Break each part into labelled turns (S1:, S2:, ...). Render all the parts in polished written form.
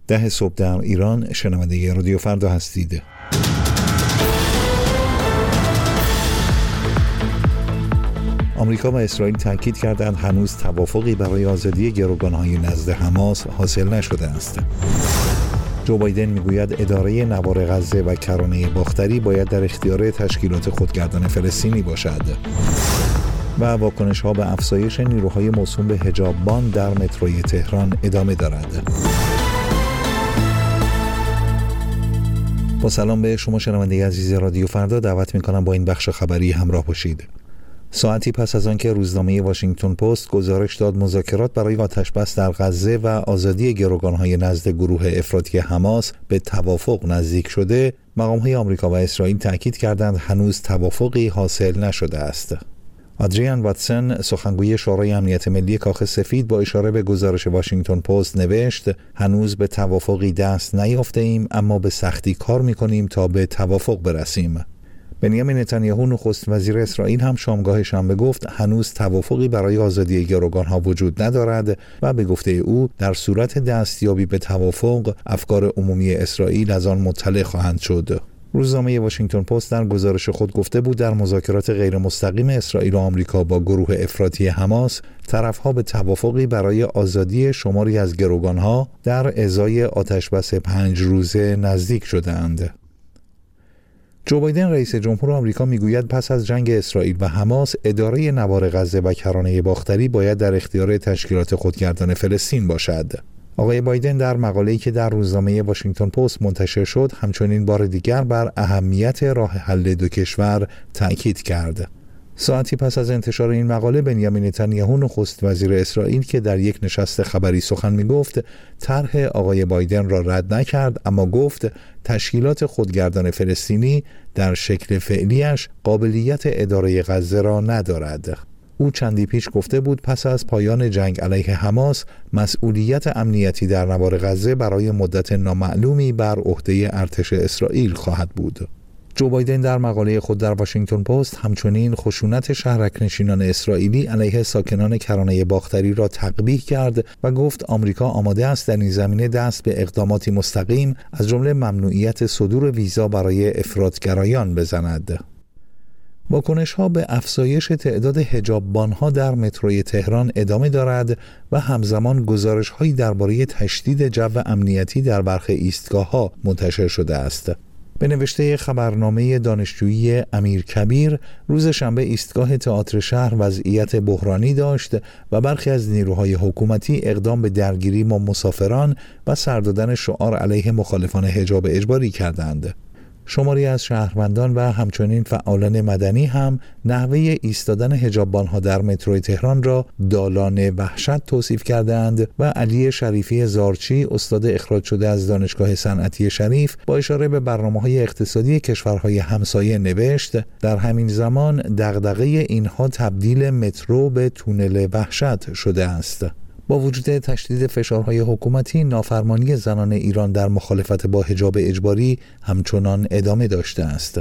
S1: 10 صبح در ایران. شنونده رادیو فردا هستید. آمریکا و اسرائیل تاکید کردند هنوز توافقی برای آزادی گروگان‌های نزد حماس حاصل نشده است. جو بایدن میگوید اداره نوار غزه و کرانه باختری باید در اختیار تشکیلات خودگردان فلسطینی باشد. و واکنش‌ها به افزایش نیروهای موسوم به حجاببان در متروی تهران ادامه دارد. با سلام به شما شنونده عزیز رادیو فردا، دعوت می‌کنم با این بخش خبری همراه باشید. ساعتی پس از آنکه روزنامه واشنگتن پست گزارش داد مذاکرات برای آتش‌بس در غزه و آزادی گروگان‌های نزد گروه افراطی حماس به توافق نزدیک شده، مقام‌های آمریکا و اسرائیل تاکید کردند هنوز توافقی حاصل نشده است. آدریان واتسون، سخنگوی شورای امنیت ملی کاخ سفید، با اشاره به گزارش واشنگتن پست نوشت: هنوز به توافقی دست نیافته‌ایم، اما به سختی کار می‌کنیم تا به توافق برسیم. بنیامین نتانیاهو نخست وزیر اسرائیل هم شامگاه شنبه گفت هنوز توافقی برای آزادی گروگان‌ها وجود ندارد و به گفته او در صورت دستیابی به توافق افکار عمومی اسرائیل از آن مطلع خواهند شد. روزنامه واشنگتن پست در گزارش خود گفته بود در مذاکرات غیر مستقیم اسرائیل و آمریکا با گروه افراطی حماس، طرف‌ها به توافقی برای آزادی شماری از گروگان‌ها در ازای آتش‌بس 5 روزه نزدیک شدند. جو بایدن رئیس جمهور آمریکا میگوید پس از جنگ اسرائیل و حماس، اداره نوار غزه و کرانه باختری باید در اختیار تشکیلات خودگردان فلسطین باشد. آقای بایدن در مقاله‌ای که در روزنامه واشنگتن پست منتشر شد، همچنین بار دیگر بر اهمیت راه حل دو کشور تأکید کرد. ساعتی پس از انتشار این مقاله، بنیامین نتانیاهو نخست وزیر اسرائیل که در یک نشست خبری سخن می‌گفت، طرح آقای بایدن را رد نکرد، اما گفت تشکیلات خودگردان فلسطینی در شکل فعلیش قابلیت اداره غزه را ندارد. او چندی پیش گفته بود پس از پایان جنگ علیه حماس، مسئولیت امنیتی در نوار غزه برای مدت نامعلومی بر عهده ارتش اسرائیل خواهد بود. جو بایدن در مقاله خود در واشنگتن پست همچنین خشونت شهرک‌نشینان اسرائیلی علیه ساکنان کرانه باختری را تقبیح کرد و گفت آمریکا آماده است در این زمینه دست به اقداماتی مستقیم از جمله ممنوعیت صدور ویزا برای افراطگرایان بزند. واکنش‌ها به افزایش تعداد حجاببان‌ها در متروی تهران ادامه دارد و همزمان گزارش‌هایی درباره تشدید جو امنیتی در برخی ایستگاه‌ها منتشر شده است. به نوشته خبرنامه دانشجویی امیرکبیر، روز شنبه ایستگاه تئاتر شهر وضعیت بحرانی داشت و برخی از نیروهای حکومتی اقدام به درگیری با مسافران و سر دادن شعار علیه مخالفان حجاب اجباری کردند. شماری از شهروندان و همچنین فعالان مدنی هم نحوه ایستادن حجاببان‌ها در متروی تهران را دالان وحشت توصیف کردند و علی شریفی زارچی، استاد اخراج شده از دانشگاه صنعتی شریف، با اشاره به برنامه‌های اقتصادی کشورهای همسایه نوشت: در همین زمان دغدغه اینها تبدیل مترو به تونل وحشت شده است. با وجود تشدید فشارهای حکومتی، نافرمانی زنان ایران در مخالفت با حجاب اجباری همچنان ادامه داشته است.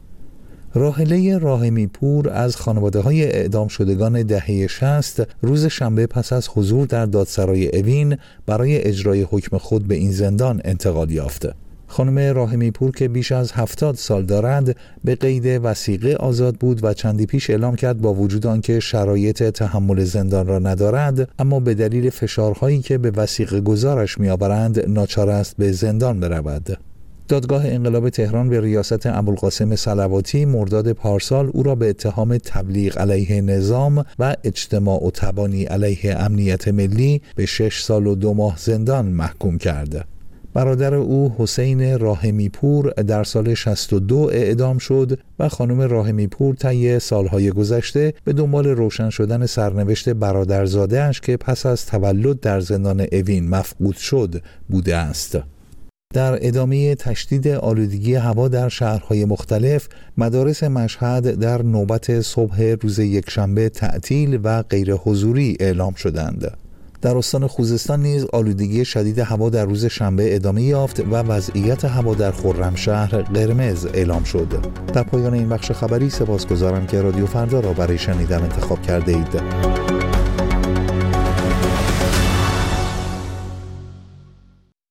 S1: راحله راحمی‌پور از خانواده‌های اعدام شدگان دهه 60 روز شنبه پس از حضور در دادسرای اوین برای اجرای حکم خود به این زندان انتقال یافت. خانم راحمی‌پور که بیش از 70 سال دارد، به قید وثیقه آزاد بود و چندی پیش اعلام کرد با وجود آنکه شرایط تحمل زندان را ندارد، اما به دلیل فشارهایی که به وثیقه گذارش می‌آورند ناچار است به زندان برود. دادگاه انقلاب تهران به ریاست ابوالقاسم صلواتی مرداد پارسال او را به اتهام تبلیغ علیه نظام و اجتماع و تبانی علیه امنیت ملی به 6 سال و 2 ماه زندان محکوم کرد. برادر او حسین راحمی‌پور در سال 62 اعدام شد و خانم راحمی‌پور طی سالهای گذشته به دنبال روشن شدن سرنوشت برادرزاده‌اش که پس از تولد در زندان اوین مفقود شد بوده است. در ادامه تشدید آلودگی هوا در شهرهای مختلف، مدارس مشهد در نوبت صبح روز یکشنبه تعطیل و غیر حضوری اعلام شدند. در استان خوزستان نیز آلودگی شدید هوا در روز شنبه ادامه یافت و وضعیت هوا در خرمشهر قرمز اعلام شد. در پایان این بخش خبری سپاسگزارم که رادیو فردا را برای شنیدن انتخاب کرده اید.